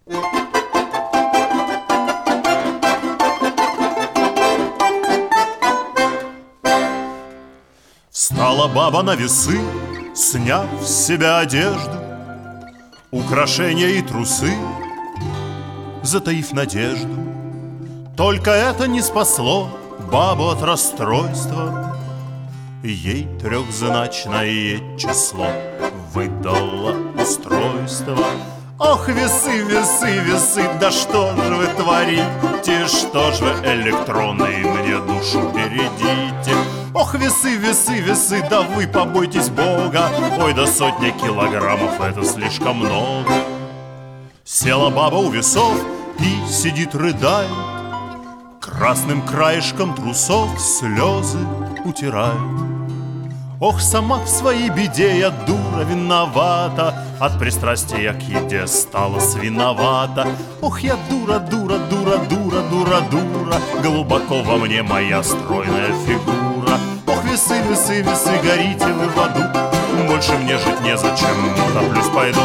Встала баба на весы, сняв с себя одежду, украшения и трусы, затаив надежду. Только это не спасло бабу от расстройства. Ей трехзначное число выдало устройство. Ох, весы, весы, весы, да что же вы творите? Что ж вы, электроны, мне душу бередите? Ох, весы, весы, весы, да вы побойтесь Бога. Ой, да сотня килограммов, это слишком много. Села баба у весов и сидит, рыдает, красным краешком трусов слезы утирает. Ох, сама в своей беде я, дура, виновата, от пристрастия к еде стала свиновата. Ох, я дура, дура, дура, дура, дура, дура, глубоко во мне моя стройная фигура. Ох, весы, весы, весы, горите вы в аду, больше мне жить незачем, топлюсь пойду.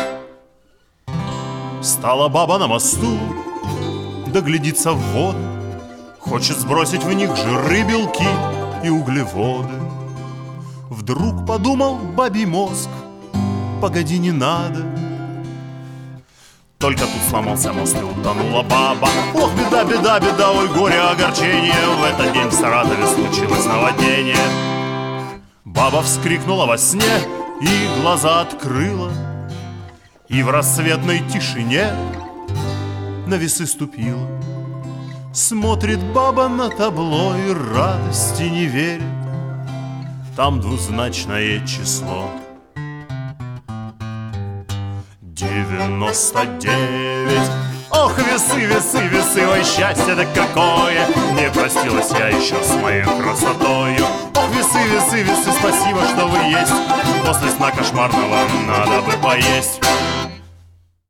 Стала баба на мосту, да глядится в воду, хочет сбросить в них жиры, белки и углеводы. Вдруг подумал бабий мозг: погоди, не надо. Только тут сломался мост и утонула баба. Ох, беда, беда, беда, ой, горе, огорчение. В этот день в Саратове случилось наводнение. Баба вскрикнула во сне и глаза открыла, и в рассветной тишине на весы ступила. Смотрит баба на табло и радости не верит. Там двузначное число 99. Ох, весы, весы, весы, ой, счастье-то какое! Не простилась я еще с моей красотою. Ох, весы, весы, весы, спасибо, что вы есть. После сна кошмарного надо бы поесть.